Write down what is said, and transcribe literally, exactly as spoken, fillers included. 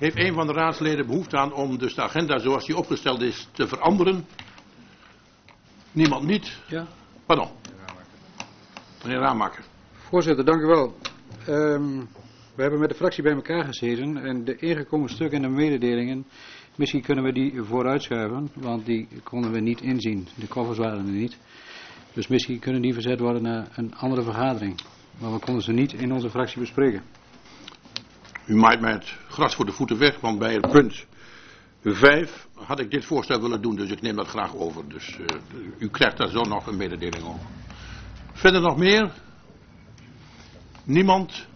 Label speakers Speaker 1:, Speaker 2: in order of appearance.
Speaker 1: Heeft een van de raadsleden behoefte aan om dus de agenda zoals die opgesteld is te veranderen? Niemand niet?
Speaker 2: Ja.
Speaker 1: Pardon. Meneer Raamaker.
Speaker 2: Voorzitter, dank u wel. Um, we hebben met de fractie bij elkaar gezeten en de ingekomen stukken en de mededelingen, misschien kunnen we die vooruitschuiven, want die konden we niet inzien. De koffers waren er niet. Dus misschien kunnen die verzet worden naar een andere vergadering. Maar we konden ze niet in onze fractie bespreken.
Speaker 1: U maait mij het gras voor de voeten weg, want bij het punt vijf had ik dit voorstel willen doen, dus ik neem dat graag over. Dus uh, u krijgt daar zo nog een mededeling over. Verder nog meer? Niemand?